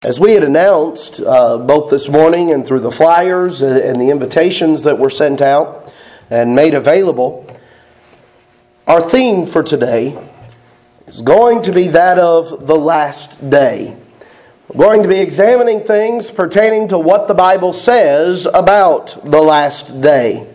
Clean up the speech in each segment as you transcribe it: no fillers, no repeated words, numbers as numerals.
As we had announced both this morning and through the flyers and the invitations that were sent out and made available, our theme for today is going to be that of the last day. We're going to be examining things pertaining to what the Bible says about the last day.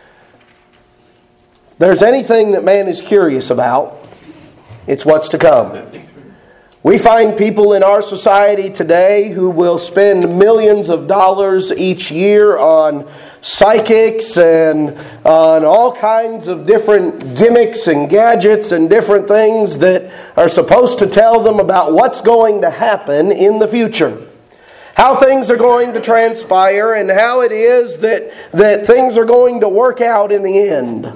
If there's anything that man is curious about, it's what's to come. We find people in our society today who will spend millions of dollars each year on psychics and on all kinds of different gimmicks and gadgets and different things that are supposed to tell them about what's going to happen in the future. How things are going to transpire and how it is that things are going to work out in the end.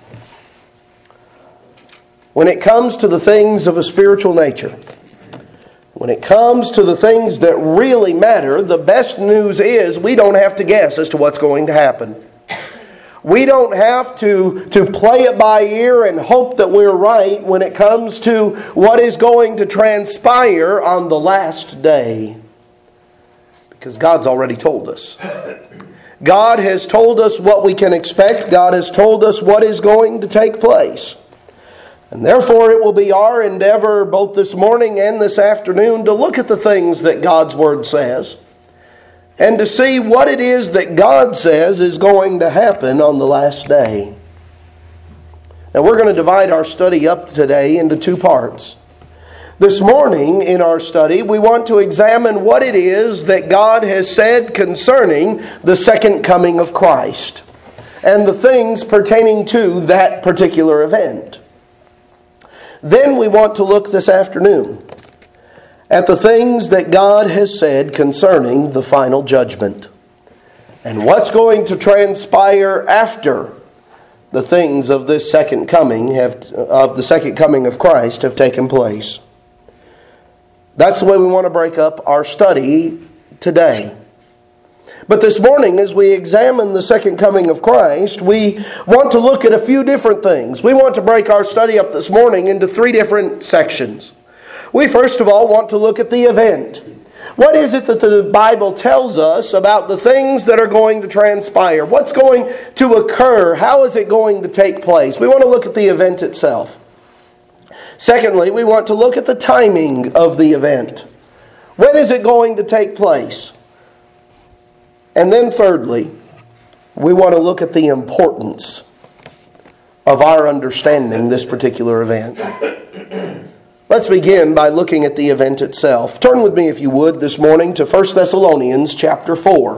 When it comes to the things of a spiritual nature, when it comes to the things that really matter, the best news is we don't have to guess as to what's going to happen. We don't have to play it by ear and hope that we're right when it comes to what is going to transpire on the last day. Because God's already told us. God has told us what we can expect. God has told us what is going to take place. And therefore it will be our endeavor both this morning and this afternoon to look at the things that God's Word says and to see what it is that God says is going to happen on the last day. Now we're going to divide our study up today into two parts. This morning in our study we want to examine what it is that God has said concerning the second coming of Christ and the things pertaining to that particular event. Then we want to look this afternoon at the things that God has said concerning the final judgment and what's going to transpire after the things of this second coming of Christ have taken place. That's the way we want to break up our study today. But this morning, as we examine the second coming of Christ, we want to look at a few different things. We want to break our study up this morning into three different sections. We first of all want to look at the event. What is it that the Bible tells us about the things that are going to transpire? What's going to occur? How is it going to take place? We want to look at the event itself. Secondly, we want to look at the timing of the event. When is it going to take place? And then thirdly, we want to look at the importance of our understanding this particular event. Let's begin by looking at the event itself. Turn with me, if you would, this morning to 1 Thessalonians chapter 4.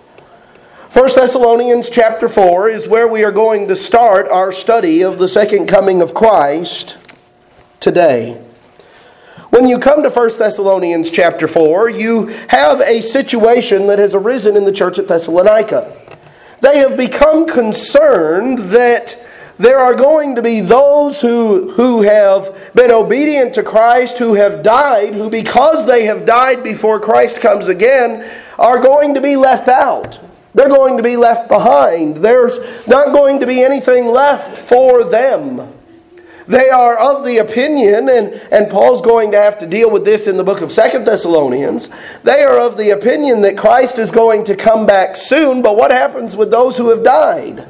1 Thessalonians chapter 4 is where we are going to start our study of the second coming of Christ today. When you come to 1 Thessalonians chapter 4, you have a situation that has arisen in the church at Thessalonica. They have become concerned that there are going to be those who have been obedient to Christ, who have died, who because they have died before Christ comes again, are going to be left out. They're going to be left behind. There's not going to be anything left for them. They are of the opinion, and Paul's going to have to deal with this in the book of 2 Thessalonians. They are of the opinion that Christ is going to come back soon, but what happens with those who have died?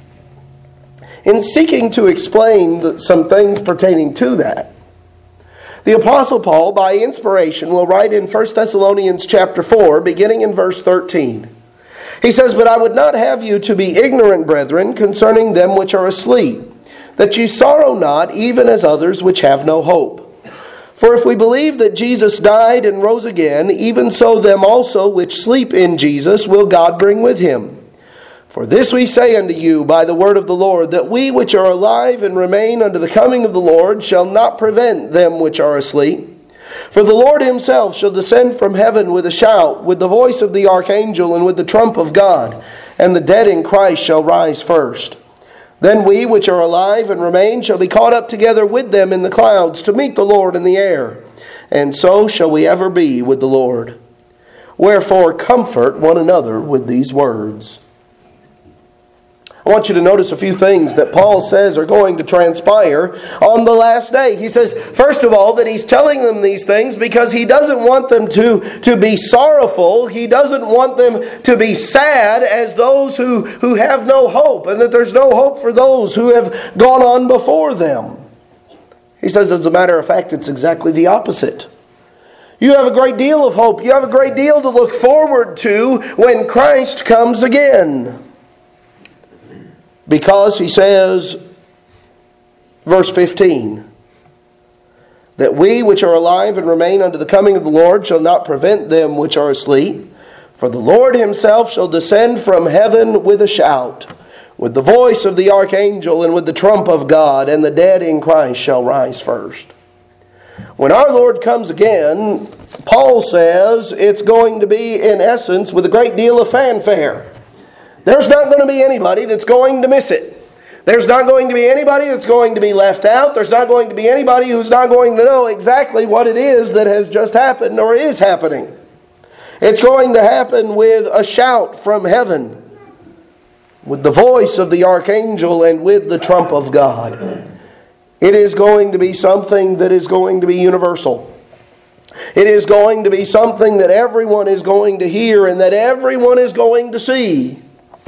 In seeking to explain some things pertaining to that, the Apostle Paul, by inspiration, will write in 1 Thessalonians chapter 4, beginning in verse 13. He says, "But I would not have you to be ignorant, brethren, concerning them which are asleep, that ye sorrow not, even as others which have no hope. For if we believe that Jesus died and rose again, even so them also which sleep in Jesus will God bring with him. For this we say unto you by the word of the Lord, that we which are alive and remain unto the coming of the Lord shall not prevent them which are asleep. For the Lord himself shall descend from heaven with a shout, with the voice of the archangel, and with the trump of God, and the dead in Christ shall rise first. Then we which are alive and remain shall be caught up together with them in the clouds to meet the Lord in the air. And so shall we ever be with the Lord. Wherefore comfort one another with these words." I want you to notice a few things that Paul says are going to transpire on the last day. He says, first of all, that he's telling them these things because he doesn't want them to be sorrowful. He doesn't want them to be sad as those who have no hope, and that there's no hope for those who have gone on before them. He says, as a matter of fact, it's exactly the opposite. You have a great deal of hope. You have a great deal to look forward to when Christ comes again. Because he says, verse 15, that we which are alive and remain unto the coming of the Lord shall not prevent them which are asleep. For the Lord himself shall descend from heaven with a shout, with the voice of the archangel, and with the trump of God, and the dead in Christ shall rise first. When our Lord comes again, Paul says it's going to be, in essence, with a great deal of fanfare. There's not going to be anybody that's going to miss it. There's not going to be anybody that's going to be left out. There's not going to be anybody who's not going to know exactly what it is that has just happened or is happening. It's going to happen with a shout from heaven, with the voice of the archangel, and with the trump of God. It is going to be something that is going to be universal. It is going to be something that everyone is going to hear and that everyone is going to see.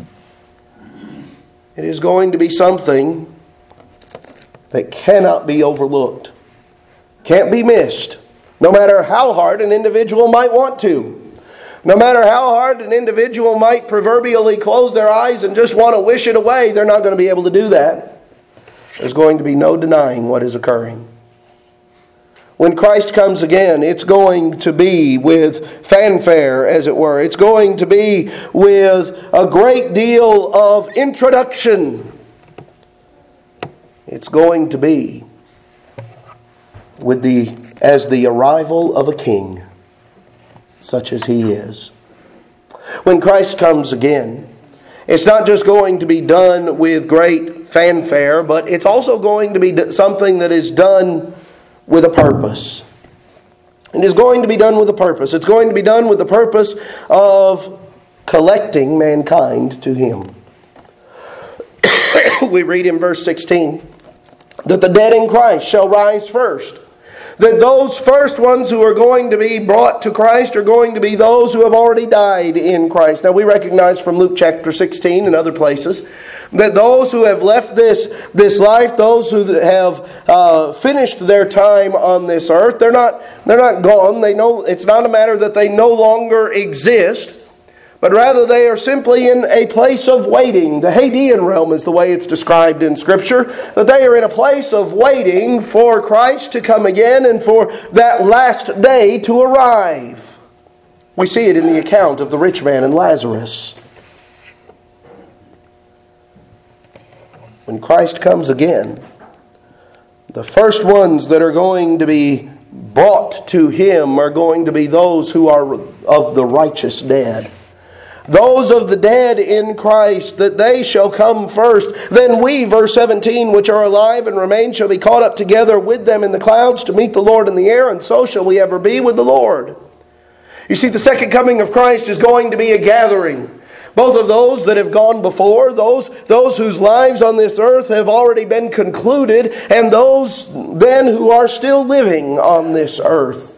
It is going to be something that cannot be overlooked, can't be missed, no matter how hard an individual might want to. No matter how hard an individual might proverbially close their eyes and just want to wish it away, they're not going to be able to do that. There's going to be no denying what is occurring. When Christ comes again, it's going to be with fanfare, as it were. It's going to be with a great deal of introduction. It's going to be with as the arrival of a king, such as he is. When Christ comes again, it's not just going to be done with great fanfare, but it's also going to be something that is done with a purpose. It is going to be done with a purpose. It's going to be done with the purpose of collecting mankind to him. We read in verse 16 that the dead in Christ shall rise first. That those first ones who are going to be brought to Christ are going to be those who have already died in Christ. Now we recognize from Luke chapter 16 and other places that those who have left this life, those who have finished their time on this earth, they're not gone. They know it's not a matter that they no longer exist, but rather they are simply in a place of waiting. The Hadean realm is the way it's described in Scripture, that they are in a place of waiting for Christ to come again and for that last day to arrive. We see it in the account of the rich man and Lazarus. When Christ comes again, the first ones that are going to be brought to him are going to be those who are of the righteous dead. Those of the dead in Christ, that they shall come first. Then we, verse 17, which are alive and remain, shall be caught up together with them in the clouds to meet the Lord in the air, and so shall we ever be with the Lord. You see, the second coming of Christ is going to be a gathering. Both of those that have gone before, those whose lives on this earth have already been concluded, and those then who are still living on this earth.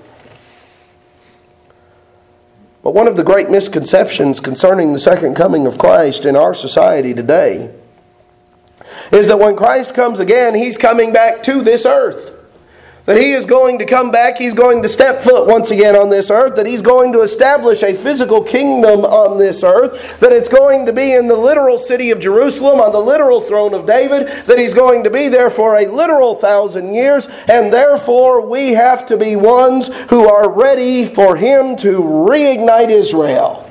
But one of the great misconceptions concerning the second coming of Christ in our society today is that when Christ comes again, He's coming back to this earth. That He is going to come back, He's going to step foot once again on this earth, that He's going to establish a physical kingdom on this earth, that it's going to be in the literal city of Jerusalem, on the literal throne of David, that He's going to be there for a literal 1,000 years, and therefore we have to be ones who are ready for Him to reignite Israel.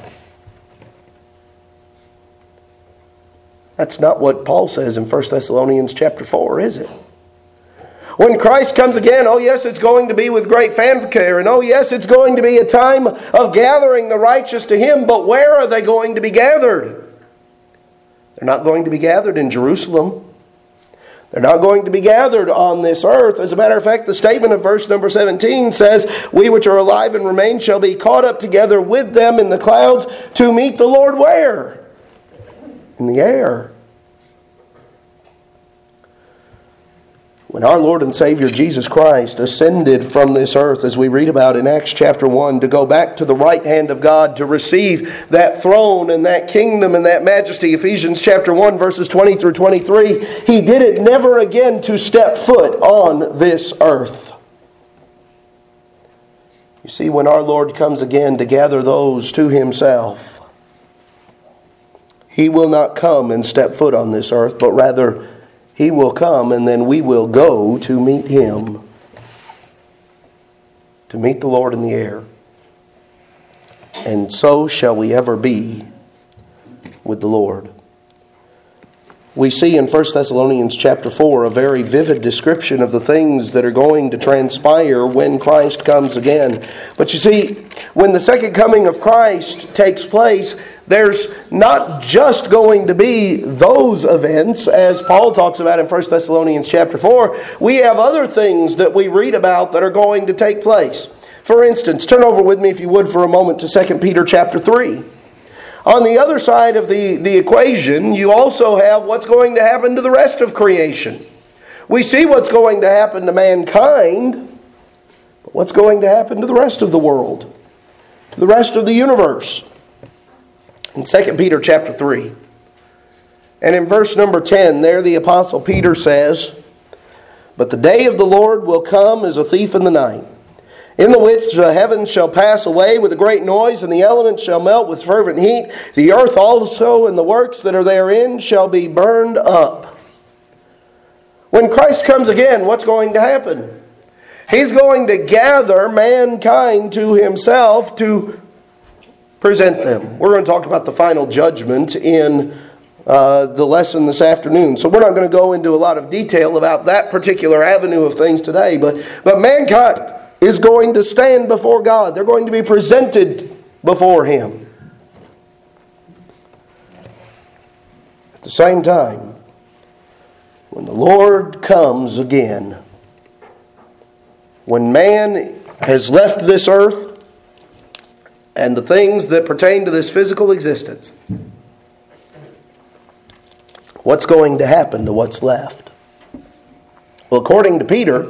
That's not what Paul says in 1 Thessalonians chapter 4, is it? When Christ comes again, oh yes, it's going to be with great fanfare, and oh yes, it's going to be a time of gathering the righteous to Him, but where are they going to be gathered? They're not going to be gathered in Jerusalem. They're not going to be gathered on this earth. As a matter of fact, the statement of verse number 17 says, we which are alive and remain shall be caught up together with them in the clouds to meet the Lord where? In the air. When our Lord and Savior Jesus Christ ascended from this earth, as we read about in Acts chapter 1, to go back to the right hand of God, to receive that throne and that kingdom and that majesty, Ephesians chapter 1, verses 20 through 23, He did it never again to step foot on this earth. You see, when our Lord comes again to gather those to Himself, He will not come and step foot on this earth, but rather He will come and then we will go to meet Him, to meet the Lord in the air. And so shall we ever be with the Lord. We see in 1 Thessalonians chapter 4 a very vivid description of the things that are going to transpire when Christ comes again. But you see, when the second coming of Christ takes place, there's not just going to be those events, as Paul talks about in 1 Thessalonians chapter 4. We have other things that we read about that are going to take place. For instance, turn over with me, if you would, for a moment to 2 Peter chapter 3. On the other side of the equation, you also have what's going to happen to the rest of creation. We see what's going to happen to mankind, but what's going to happen to the rest of the world, to the rest of the universe. In 2 Peter chapter 3, and in verse number 10, there the Apostle Peter says, "But the day of the Lord will come as a thief in the night, in the which the heavens shall pass away with a great noise, and the elements shall melt with fervent heat. The earth also and the works that are therein shall be burned up." When Christ comes again, what's going to happen? He's going to gather mankind to Himself to present them. We're going to talk about the final judgment in the lesson this afternoon. So we're not going to go into a lot of detail about that particular avenue of things today. But mankind is going to stand before God. They're going to be presented before Him. At the same time, when the Lord comes again, when man has left this earth and the things that pertain to this physical existence, what's going to happen to what's left? Well, according to Peter,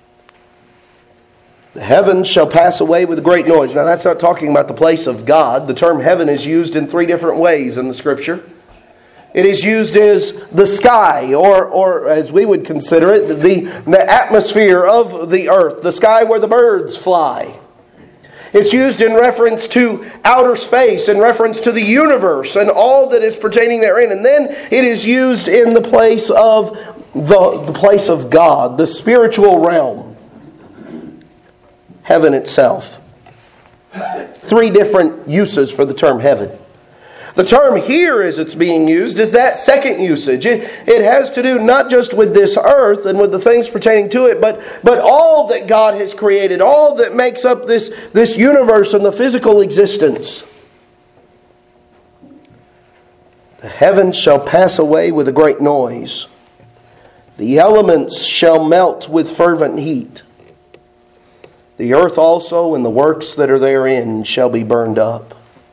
the heavens shall pass away with a great noise. Now, that's not talking about the place of God. The term heaven is used in three different ways in the Scripture. It is used as the sky, or as we would consider it, the atmosphere of the earth, the sky where the birds fly. It's used in reference to outer space, in reference to the universe and all that is pertaining therein. And then it is used in the place of the place of God, the spiritual realm, heaven itself. Three different uses for the term heaven. The term here, as it's being used, is that second usage. It has to do not just with this earth and with the things pertaining to it, but all that God has created, all that makes up this universe and the physical existence. The heavens shall pass away with a great noise. The elements shall melt with fervent heat. The earth also and the works that are therein shall be burned up.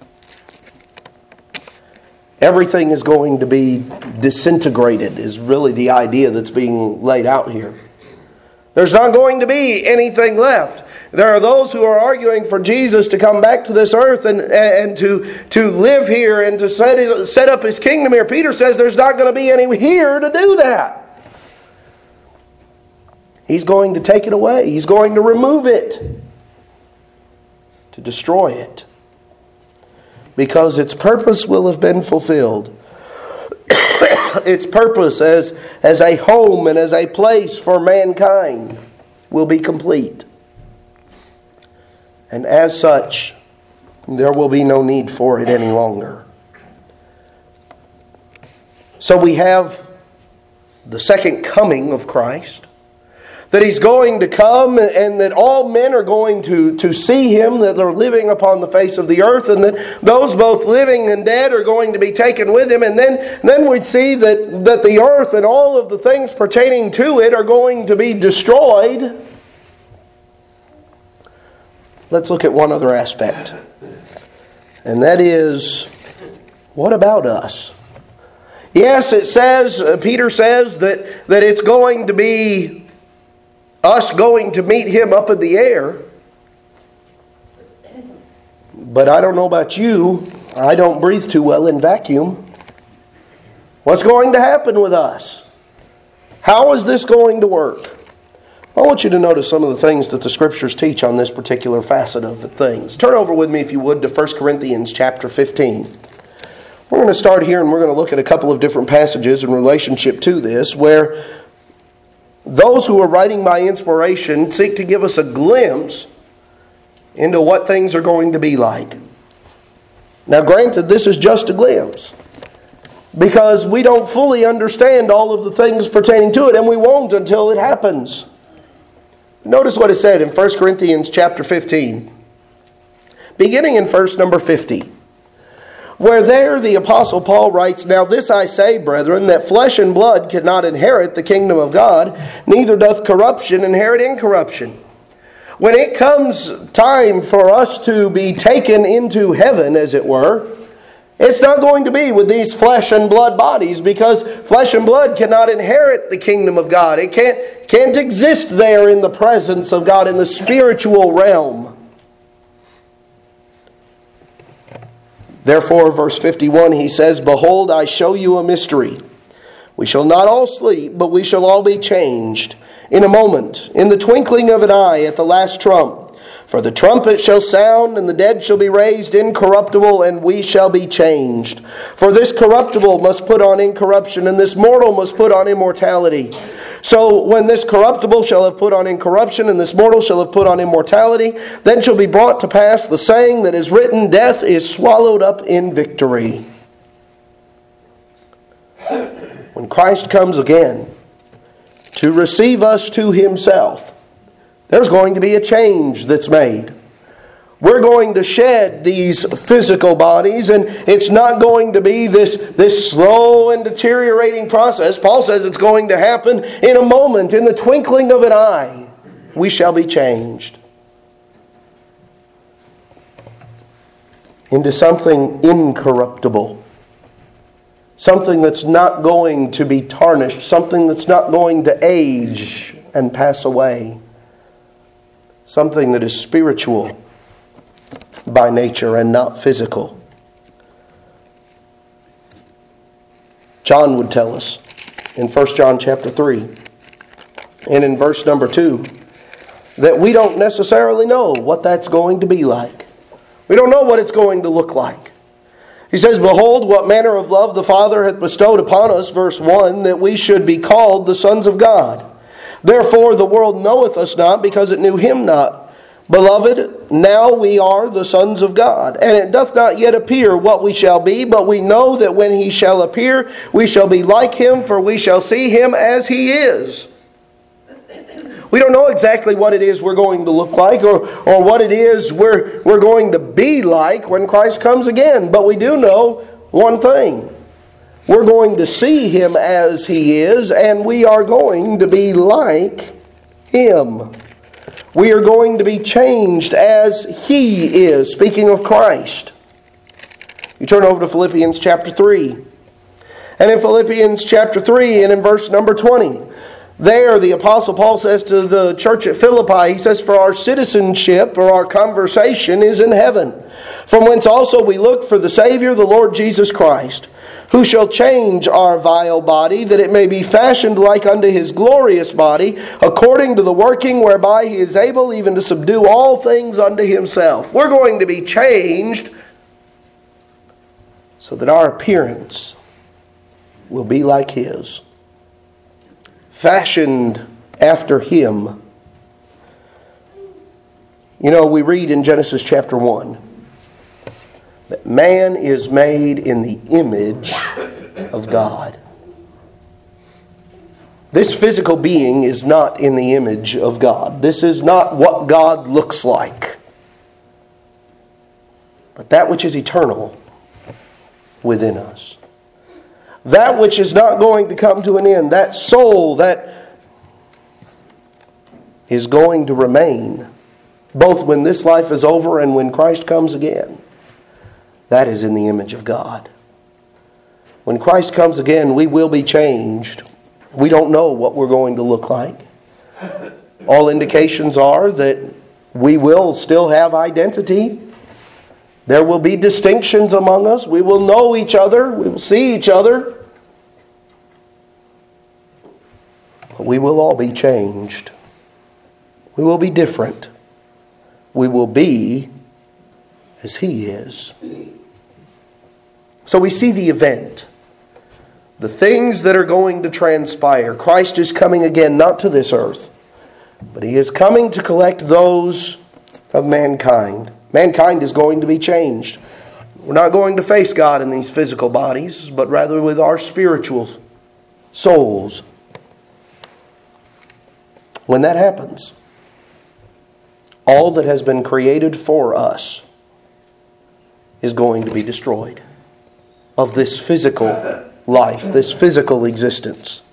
Everything is going to be disintegrated, is really the idea that's being laid out here. There's not going to be anything left. There are those who are arguing for Jesus to come back to this earth and to live here and to set up His kingdom here. Peter says there's not going to be any here to do that. He's going to take it away. He's going to remove it, to destroy it, because its purpose will have been fulfilled. Its purpose as a home and as a place for mankind will be complete. And as such, there will be no need for it any longer. So we have the second coming of Christ, that He's going to come and that all men are going to see Him, that they're living upon the face of the earth, and that those both living and dead are going to be taken with Him. And then we see that the earth and all of the things pertaining to it are going to be destroyed. Let's look at one other aspect. And that is, what about us? Yes, it says, Peter says that it's going to be us going to meet Him up in the air. But I don't know about you, I don't breathe too well in vacuum. What's going to happen with us? How is this going to work? I want you to notice some of the things that the Scriptures teach on this particular facet of the things. Turn over with me, if you would, to 1 Corinthians chapter 15. We're going to start here and we're going to look at a couple of different passages in relationship to this, where those who are writing by inspiration seek to give us a glimpse into what things are going to be like. Now granted, this is just a glimpse, because we don't fully understand all of the things pertaining to it, and we won't until it happens. Notice what it said in 1 Corinthians chapter 15, beginning in verse number 50, where there the Apostle Paul writes, "Now this I say, brethren, that flesh and blood cannot inherit the kingdom of God, neither doth corruption inherit incorruption." When it comes time for us to be taken into heaven, as it were, it's not going to be with these flesh and blood bodies, because flesh and blood cannot inherit the kingdom of God. It can't exist there in the presence of God in the spiritual realm. Therefore, verse 51, he says, "Behold, I show you a mystery. We shall not all sleep, but we shall all be changed. In a moment, in the twinkling of an eye, at the last trump. For the trumpet shall sound, and the dead shall be raised incorruptible, and we shall be changed. For this corruptible must put on incorruption, and this mortal must put on immortality. So when this corruptible shall have put on incorruption, and this mortal shall have put on immortality, then shall be brought to pass the saying that is written, Death is swallowed up in victory." When Christ comes again to receive us to Himself, there's going to be a change that's made. We're going to shed these physical bodies, and it's not going to be this slow and deteriorating process. Paul says it's going to happen in a moment, in the twinkling of an eye. We shall be changed into something incorruptible. Something that's not going to be tarnished. Something that's not going to age and pass away. Something that is spiritual by nature and not physical. John would tell us in 1 John chapter 3 and in verse number 2 that we don't necessarily know what that's going to be like. We don't know what it's going to look like. He says, "Behold, what manner of love the Father hath bestowed upon us," verse 1, "that we should be called the sons of God. Therefore the world knoweth us not, because it knew Him not. Beloved, now we are the sons of God, and it doth not yet appear what we shall be, but we know that when He shall appear, we shall be like Him, for we shall see Him as He is." We don't know exactly what it is we're going to look like, or what it is we're going to be like when Christ comes again. But we do know one thing. We're going to see Him as He is, and we are going to be like Him. We are going to be changed as He is. Speaking of Christ. You turn over to Philippians chapter 3. And in Philippians chapter 3 and in verse number 20, there the Apostle Paul says to the church at Philippi, he says, "For our citizenship," or our conversation, "is in heaven, from whence also we look for the Savior, the Lord Jesus Christ, who shall change our vile body, that it may be fashioned like unto His glorious body, according to the working whereby He is able even to subdue all things unto Himself." We're going to be changed so that our appearance will be like His. Fashioned after Him. You know, we read in Genesis chapter 1 that man is made in the image of God. This physical being is not in the image of God. This is not what God looks like. But that which is eternal within us. That which is not going to come to an end. That soul that is going to remain both when this life is over and when Christ comes again. That is in the image of God. When Christ comes again, we will be changed. We don't know what we're going to look like. All indications are that we will still have identity. There will be distinctions among us. We will know each other. We will see each other. But we will all be changed. We will be different. We will be as He is. So we see the event. The things that are going to transpire. Christ is coming again, not to this earth, but He is coming to collect those of mankind. Mankind is going to be changed. We're not going to face God in these physical bodies, but rather with our spiritual souls. When that happens, all that has been created for us is going to be destroyed of this physical life, this physical existence.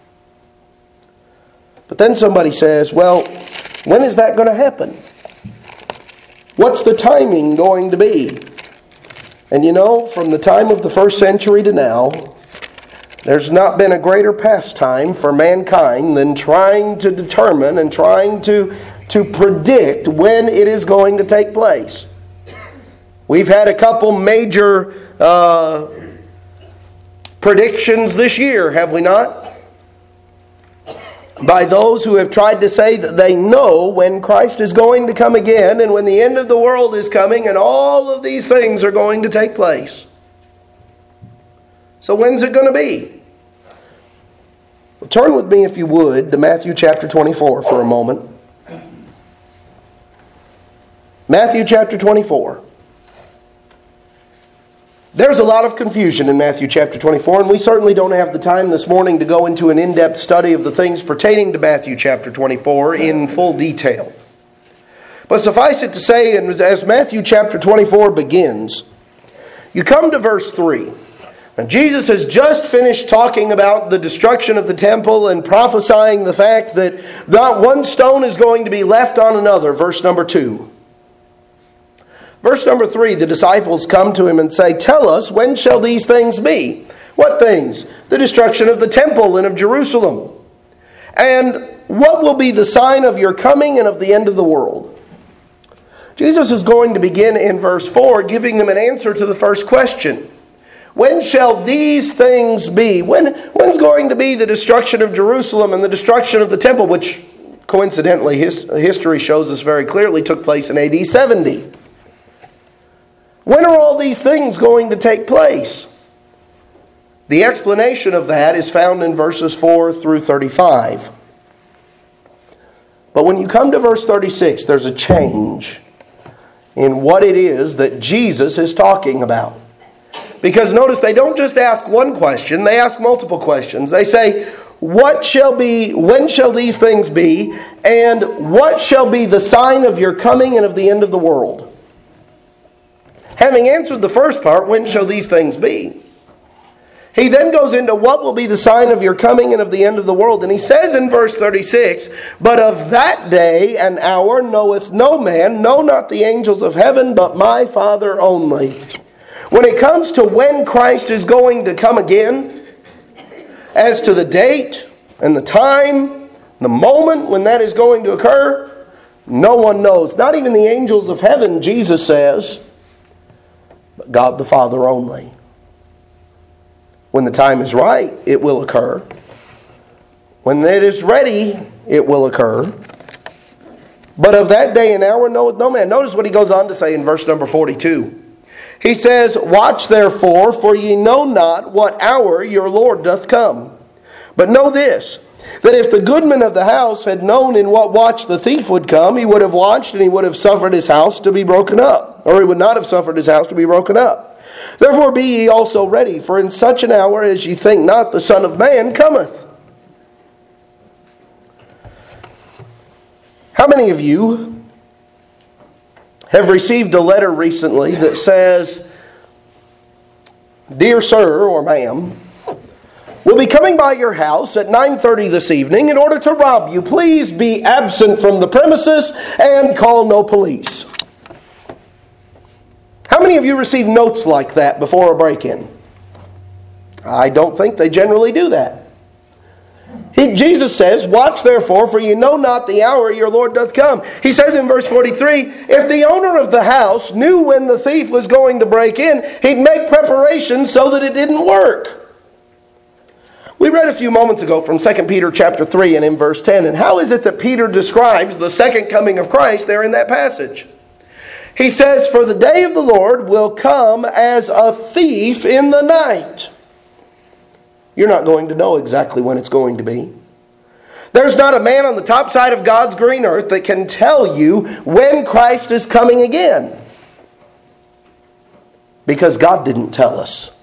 But then somebody says, well, when is that going to happen? What's the timing going to be? And you know, from the time of the first century to now, there's not been a greater pastime for mankind than trying to determine and trying to predict when it is going to take place. We've had a couple major predictions this year, have we not? By those who have tried to say that they know when Christ is going to come again and when the end of the world is coming and all of these things are going to take place. So when's it going to be? Well, turn with me, if you would, to Matthew chapter 24 for a moment. Matthew chapter 24. There's a lot of confusion in Matthew chapter 24, and we certainly don't have the time this morning to go into an in-depth study of the things pertaining to Matthew chapter 24 in full detail. But suffice it to say, as Matthew chapter 24 begins, you come to verse 3. Now, Jesus has just finished talking about the destruction of the temple and prophesying the fact that not one stone is going to be left on another, verse number 2. Verse number 3, the disciples come to Him and say, "Tell us, when shall these things be?" What things? The destruction of the temple and of Jerusalem. "And what will be the sign of your coming and of the end of the world?" Jesus is going to begin in verse 4, giving them an answer to the first question. When shall these things be? When's going to be the destruction of Jerusalem and the destruction of the temple, which coincidentally history shows us very clearly took place in AD 70. When are all these things going to take place? The explanation of that is found in verses 4 through 35. But when you come to verse 36, there's a change in what it is that Jesus is talking about. Because notice, they don't just ask one question, they ask multiple questions. They say, "What shall be, when shall these things be? And what shall be the sign of your coming and of the end of the world?" Having answered the first part, when shall these things be? He then goes into what will be the sign of your coming and of the end of the world. And he says in verse 36, "But of that day and hour knoweth no man, no, not the angels of heaven, but my Father only." When it comes to when Christ is going to come again, as to the date and the time, the moment when that is going to occur, no one knows. Not even the angels of heaven, Jesus says, but God the Father only. When the time is right, it will occur. When it is ready, it will occur. But of that day and hour knoweth no man. Notice what he goes on to say in verse number 42. He says, "Watch therefore, for ye know not what hour your Lord doth come. But know this, that if the goodman of the house had known in what watch the thief would come, he would have watched, and he would have suffered his house to be broken up. Or he would not have suffered his house to be broken up. Therefore be ye also ready, for in such an hour as ye think not, the Son of Man cometh." How many of you have received a letter recently that says, "Dear sir or ma'am, we'll be coming by your house at 9:30 this evening in order to rob you. Please be absent from the premises and call no police." How many of you receive notes like that before a break-in? I don't think they generally do that. Jesus says, watch therefore, for you know not the hour your Lord doth come. He says in verse 43, if the owner of the house knew when the thief was going to break in, he'd make preparations so that it didn't work. We read a few moments ago from 2 Peter chapter 3 and in verse 10. And how is it that Peter describes the second coming of Christ there in that passage? He says, for the day of the Lord will come as a thief in the night. You're not going to know exactly when it's going to be. There's not a man on the top side of God's green earth that can tell you when Christ is coming again. Because God didn't tell us.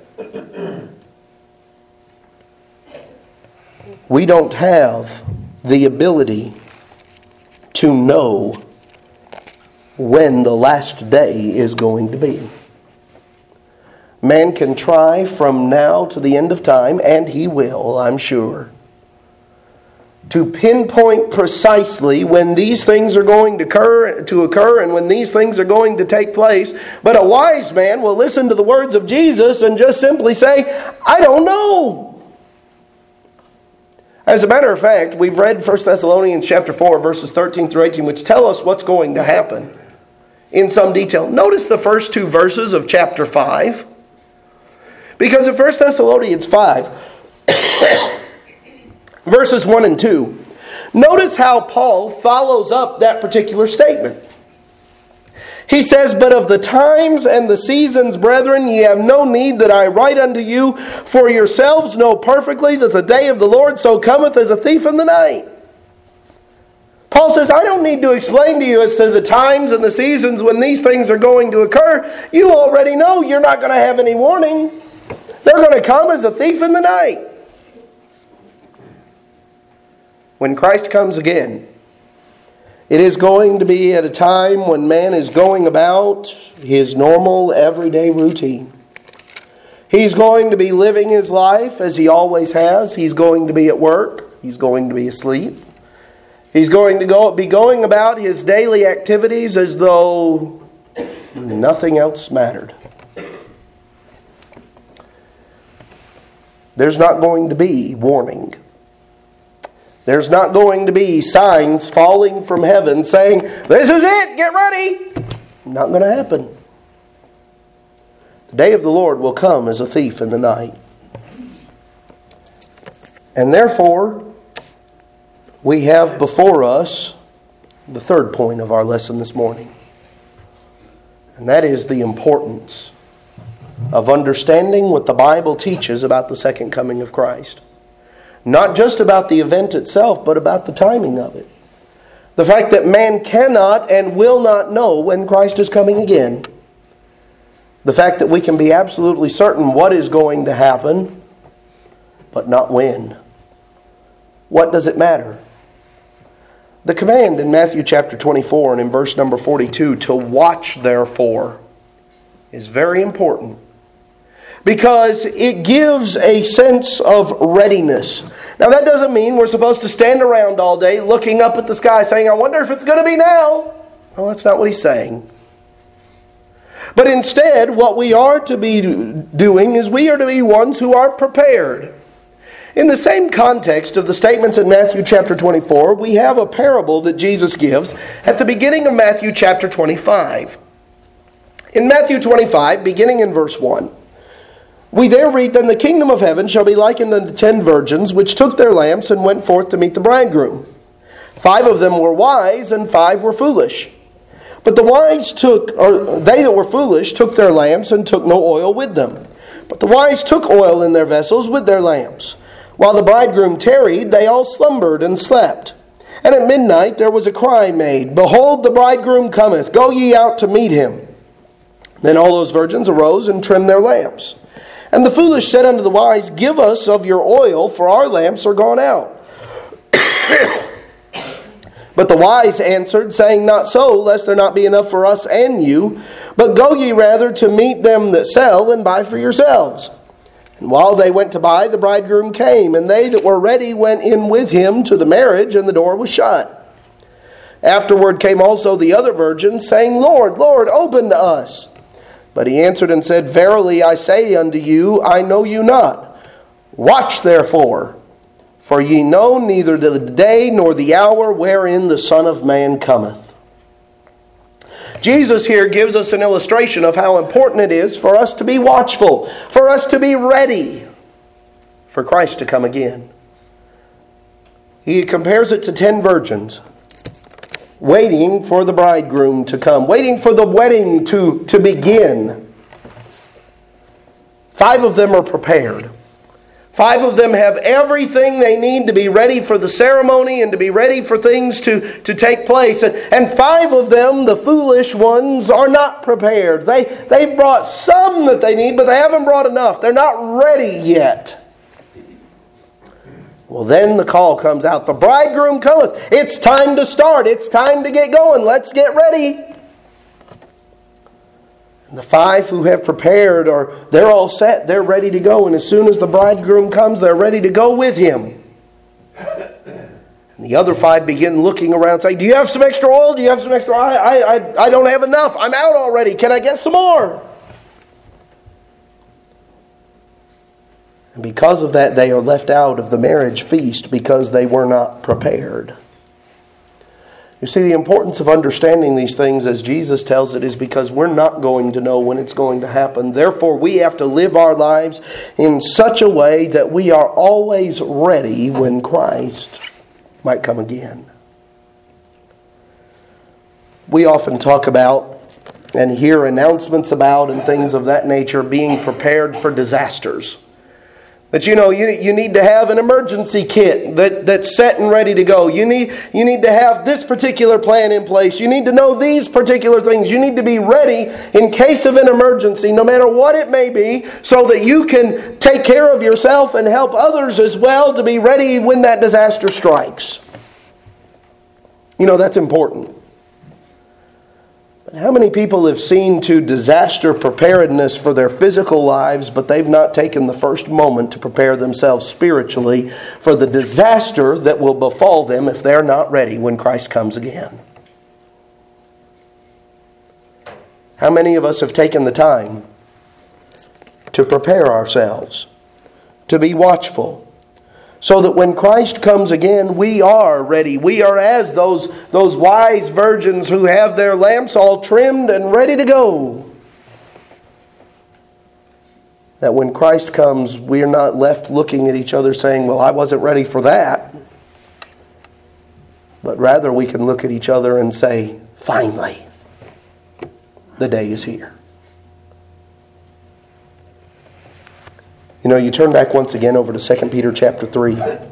We don't have the ability to know when the last day is going to be. Man can try from now to the end of time, and he will, I'm sure, to pinpoint precisely when these things are going to occur and when these things are going to take place. But a wise man will listen to the words of Jesus and just simply say, I don't know. As a matter of fact, we've read 1 Thessalonians chapter 4, verses 13 through 18, which tell us what's going to happen in some detail. Notice the first two verses of chapter 5. Because in 1 Thessalonians 5, verses 1 and 2, notice how Paul follows up that particular statement. He says, but of the times and the seasons, brethren, ye have no need that I write unto you, for yourselves know perfectly that the day of the Lord so cometh as a thief in the night. Paul says, I don't need to explain to you as to the times and the seasons when these things are going to occur. You already know you're not going to have any warning. They're going to come as a thief in the night. When Christ comes again, it is going to be at a time when man is going about his normal everyday routine. He's going to be living his life as he always has. He's going to be at work. He's going to be asleep. He's going to be going about his daily activities as though nothing else mattered. There's not going to be warning. There's not going to be signs falling from heaven saying, this is it, get ready. Not going to happen. The day of the Lord will come as a thief in the night. And therefore, we have before us the third point of our lesson this morning. And that is the importance of understanding what the Bible teaches about the second coming of Christ. Not just about the event itself, but about the timing of it. The fact that man cannot and will not know when Christ is coming again. The fact that we can be absolutely certain what is going to happen, but not when. What does it matter? The command in Matthew chapter 24 and in verse number 42 to watch therefore is very important. Because it gives a sense of readiness. Now that doesn't mean we're supposed to stand around all day looking up at the sky saying, I wonder if it's going to be now. Well, that's not what he's saying. But instead, what we are to be doing is we are to be ones who are prepared. In the same context of the statements in Matthew chapter 24, we have a parable that Jesus gives at the beginning of Matthew chapter 25. In Matthew 25, beginning in verse 1, we there read, Then the kingdom of heaven shall be likened unto 10 virgins, which took their lamps and went forth to meet the bridegroom. 5 of them were wise, and 5 were foolish. But they that were foolish took their lamps and took no oil with them. But the wise took oil in their vessels with their lamps. While the bridegroom tarried, they all slumbered and slept. And at midnight there was a cry made, Behold, the bridegroom cometh, go ye out to meet him. Then all those virgins arose and trimmed their lamps. And the foolish said unto the wise, Give us of your oil, for our lamps are gone out. But the wise answered, saying, Not so, lest there not be enough for us and you, but go ye rather to meet them that sell, and buy for yourselves. And while they went to buy, the bridegroom came, and they that were ready went in with him to the marriage, and the door was shut. Afterward came also the other virgins, saying, Lord, Lord, open to us. But he answered and said, Verily I say unto you, I know you not. Watch therefore, For ye know neither the day nor the hour wherein the Son of Man cometh. Jesus here gives us an illustration of how important it is for us to be watchful, for us to be ready for Christ to come again. He compares it to 10 virgins waiting for the bridegroom to come, waiting for the wedding to begin. 5 of them are prepared. 5 of them have everything they need to be ready for the ceremony and to be ready for things to take place. And 5 of them, the foolish ones, are not prepared. They've brought some that they need, but they haven't brought enough. They're not ready yet. Well, then the call comes out. The bridegroom cometh. It's time to start. It's time to get going. Let's get ready. And the 5 who have prepared, they're all set. They're ready to go. And as soon as the bridegroom comes, they're ready to go with him. And the other 5 begin looking around saying, do you have some extra oil? Do you have some extra oil? I don't have enough. I'm out already. Can I get some more? And because of that, they are left out of the marriage feast because they were not prepared. You see, the importance of understanding these things, as Jesus tells it, is because we're not going to know when it's going to happen. Therefore, we have to live our lives in such a way that we are always ready when Christ might come again. We often talk about and hear announcements about and things of that nature being prepared for disasters. That you need to have an emergency kit that's set and ready to go. You need to have this particular plan in place. You need to know these particular things. You need to be ready in case of an emergency, no matter what it may be, so that you can take care of yourself and help others as well to be ready when that disaster strikes. That's important. But how many people have seen to disaster preparedness for their physical lives, but they've not taken the first moment to prepare themselves spiritually for the disaster that will befall them if they're not ready when Christ comes again? How many of us have taken the time to prepare ourselves, to be watchful, so that when Christ comes again, we are ready. We are as those wise virgins who have their lamps all trimmed and ready to go. That when Christ comes, we are not left looking at each other saying, well, I wasn't ready for that. But rather we can look at each other and say, finally, the day is here. You turn back once again over to 2 Peter chapter 3.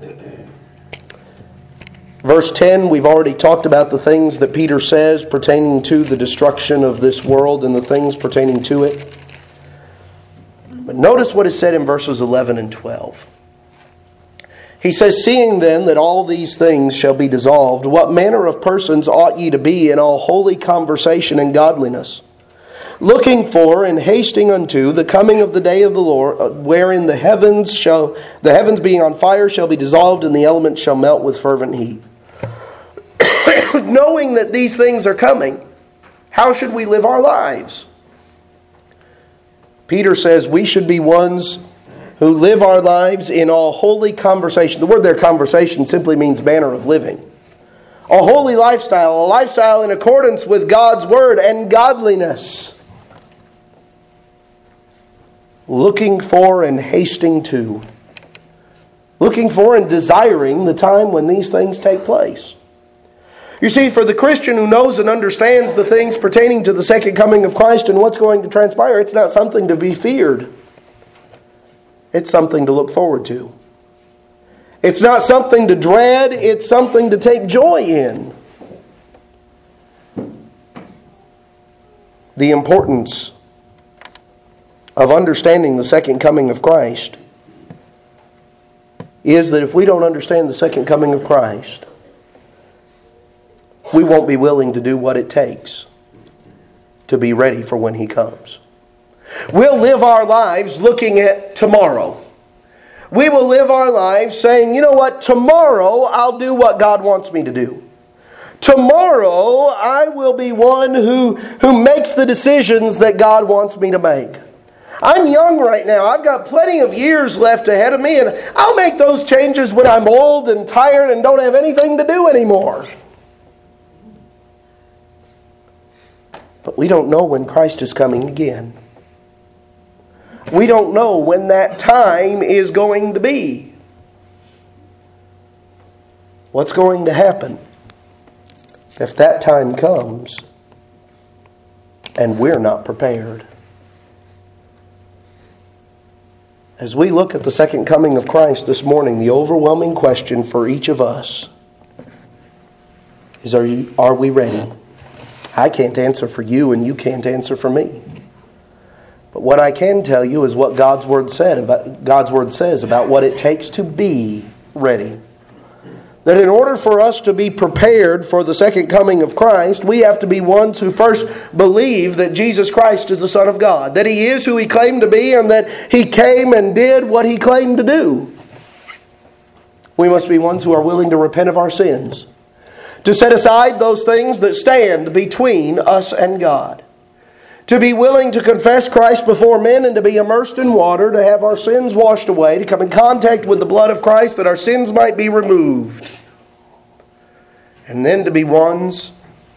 Verse 10, we've already talked about the things that Peter says pertaining to the destruction of this world and the things pertaining to it. But notice what is said in verses 11 and 12. He says, seeing then that all these things shall be dissolved, what manner of persons ought ye to be in all holy conversation and godliness? Looking for and hasting unto the coming of the day of the Lord, wherein the heavens being on fire shall be dissolved, and the elements shall melt with fervent heat. Knowing that these things are coming, how should we live our lives? Peter says we should be ones who live our lives in all holy conversation. The word there, conversation, simply means manner of living. A holy lifestyle, a lifestyle in accordance with God's word and godliness. Looking for and hasting to. Looking for and desiring the time when these things take place. You see, for the Christian who knows and understands the things pertaining to the second coming of Christ and what's going to transpire, it's not something to be feared. It's something to look forward to. It's not something to dread, it's something to take joy in. The importance of understanding the second coming of Christ is that if we don't understand the second coming of Christ, we won't be willing to do what it takes to be ready for when He comes. We'll live our lives looking at tomorrow. We will live our lives saying, you know what, tomorrow I'll do what God wants me to do. Tomorrow I will be one who makes the decisions that God wants me to make. I'm young right now. I've got plenty of years left ahead of me, and I'll make those changes when I'm old and tired and don't have anything to do anymore. But we don't know when Christ is coming again. We don't know when that time is going to be. What's going to happen if that time comes and we're not prepared? As we look at the second coming of Christ this morning, the overwhelming question for each of us is, are we ready? I can't answer for you, and you can't answer for me. But what I can tell you is what God's Word says about what it takes to be ready. That in order for us to be prepared for the second coming of Christ, we have to be ones who first believe that Jesus Christ is the Son of God, that He is who He claimed to be, and that He came and did what He claimed to do. We must be ones who are willing to repent of our sins, to set aside those things that stand between us and God, to be willing to confess Christ before men and to be immersed in water, to have our sins washed away, to come in contact with the blood of Christ that our sins might be removed. And then to be ones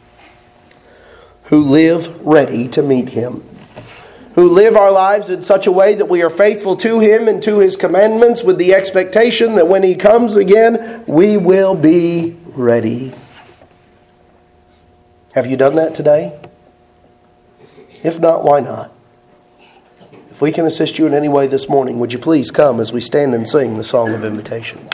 who live ready to meet Him, who live our lives in such a way that we are faithful to Him and to His commandments, with the expectation that when He comes again, we will be ready. Have you done that today? If not, why not? If we can assist you in any way this morning, would you please come as we stand and sing the song of invitation?